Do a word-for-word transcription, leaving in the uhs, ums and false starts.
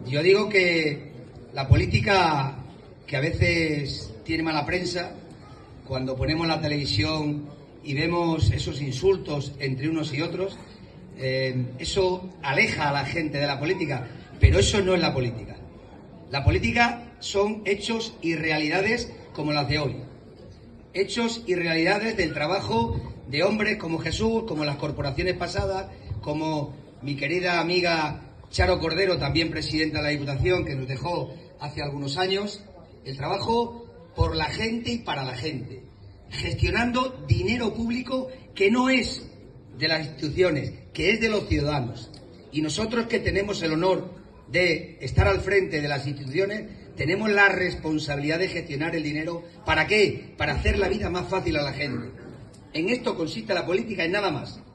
Yo digo que la política, que a veces tiene mala prensa, cuando ponemos la televisión y vemos esos insultos entre unos y otros, eh, eso aleja a la gente de la política, pero eso no es la política. La política son hechos y realidades como las de hoy. Hechos y realidades del trabajo de hombres como Jesús, como las corporaciones pasadas, como mi querida amiga Charo Cordero, también presidenta de la Diputación, que nos dejó hace algunos años. El trabajo por la gente y para la gente, gestionando dinero público que no es de las instituciones, que es de los ciudadanos. Y nosotros, que tenemos el honor de estar al frente de las instituciones, tenemos la responsabilidad de gestionar el dinero. ¿Para qué? Para hacer la vida más fácil a la gente. En esto consiste la política y nada más.